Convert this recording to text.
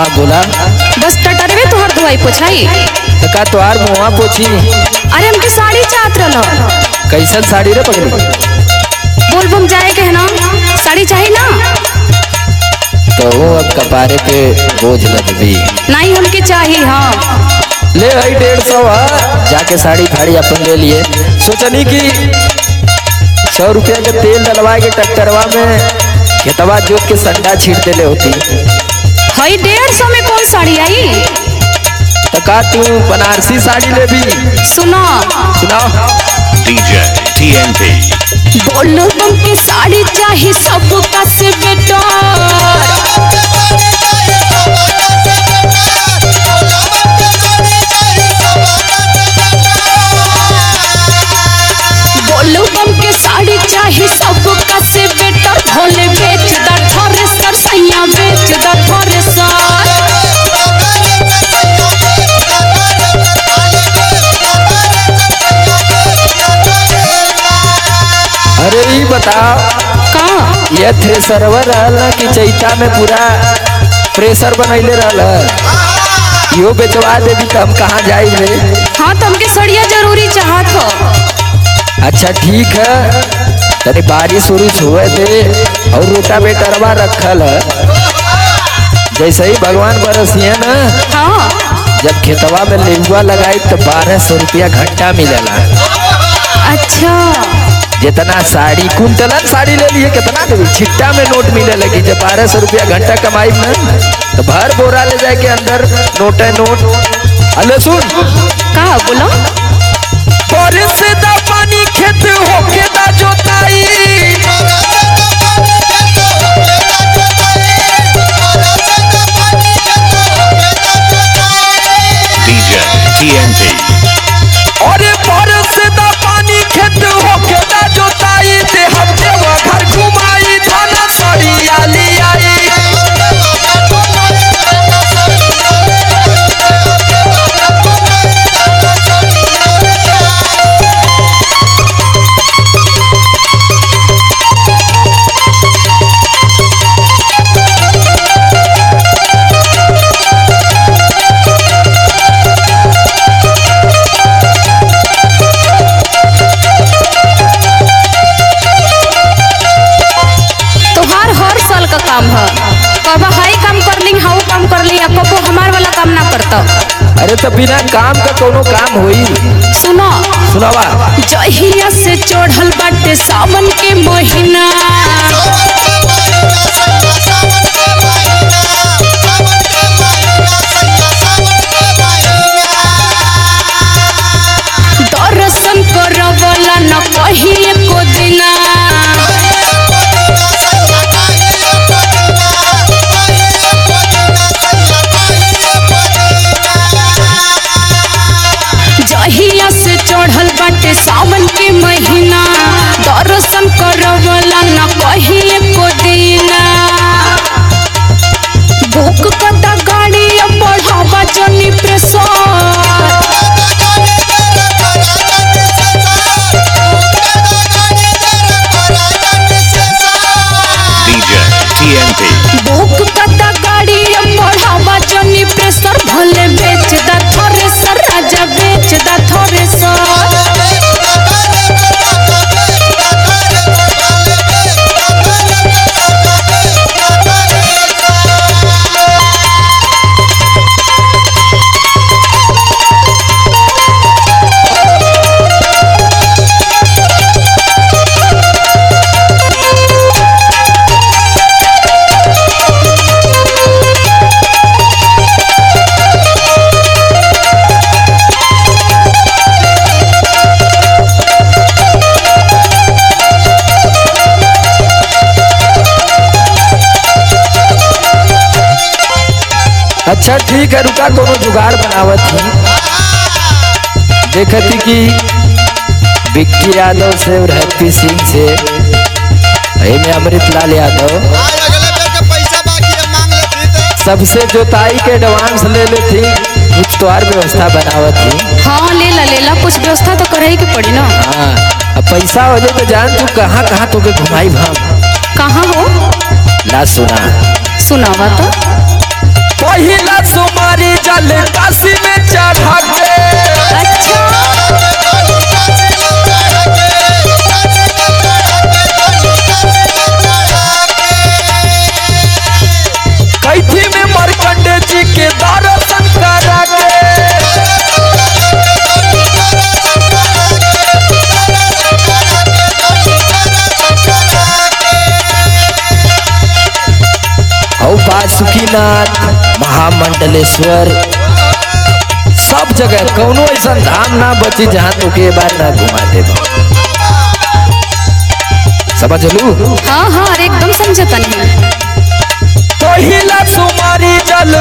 बोला। बस टटरवे तोहर धोई पोछाई। तो का तोहार मुँह पोछी। अरे हमके साड़ी चाहत रहल। कैसन साड़ी रे पगली? बोलबम जाए के है ना, साड़ी चाहिए ना। तो अब कपारे पे बोझ लदबी। नहीं हमके चाहिए। हाँ ले आई 150 जाके साड़ी फाड़ी अपन ले लिए। सोचनी कि 100 रुपया के तेल डलवा के ट्रैक्टरवा में खेतवा जोत के संडा छींटते ले होती। हई 150 में कौन साड़ी आई? तो का तू बनारसी साड़ी ले भी। सुनो सुनाओ। DJ TNT। बोलबम की साड़ी चाहिए सबका से बेटा। बोलबम के साड़ी चाहिए सबका से बेटा। भोले बेच दा थ्रेसर, सैया बेच दा थ्रेसर। अरे ये बताओ का ये थ्रेसरवा रहल ना कि चैता में पूरा प्रेशर बनैले रहल। यो बेचवा देवी तो हम कहाँ जाई रे। हाँ तो हमके सड़िया जरूरी चाहत हो। अच्छा ठीक है, तनी बारिश उरिश हुए दे और रोटावेटरवा रखल है। जैसे ही भगवान बरसिए ना, हाँ जब खेतवा में लेहुआ लगाई तो 1200 रुपया घंटा मिलेला। अच्छा जितना साड़ी कुंटलन साड़ी ले लिए कितना देवी छिट्टा में नोट मिले लगी। जब 1200 रुपया घंटा कमाई ना तो भर बोरा ले जाए के अंदर नोट है नोट। अले सुन का बोलो। बारिश दा पानी खेत होके दा जोताई। DJ TNT। और बारिश दा पानी खेत होके दा जोताई। ते हम देवा घर घुमाई थाना साड़ी आली आई। काम है कब हाई काम कर ली, हाउ काम कर ली, कबो हमार वाला काम ना करता। अरे तो बिना काम का कोनो काम होई। सुनो सुनावा। जहिया से चढ़ल बाटे सावन के महीना। दर्शन करवला न कही एको दिना। जहिया से चढ़ल बाटे सावन के महीना। दर्शन करवला न कही एको दिना। बुक कदा गाड़ी बढ़ावा जनी प्रेशर। DJ TNT। बुक कदा गाड़ी बढ़ावा जनी प्रेशर। भले बेच दा थ्रेसर, राजा बेच दा थ्रेसर। अच्छा ठीक है, रुका कोनो जुगाड़ बनावत थी। देखती कि विक्की यादव से और हैप्पी सिंह से में अमृतलाल यादव सबसे जोताई के एडवांस ले लेती। कुछ तो और व्यवस्था बनावत थी। हाँ लेला कुछ व्यवस्था तो करे ही के पड़ी ना। हाँ अब पैसा हो जाए तो जान तू कहाँ कहाँ तो के घुमाई भाम। कहाँ हो ना सुना सुनावा तो। पहिल काशीनाथ, महामंडलेश्वर, सब जगह कौनो ऐसा धाम ना बची जहाँ तुके बार ना घुमा दे। समझ लू? हाँ हाँ, अरे एकदम समझता नहीं। पहिला सुमारी जल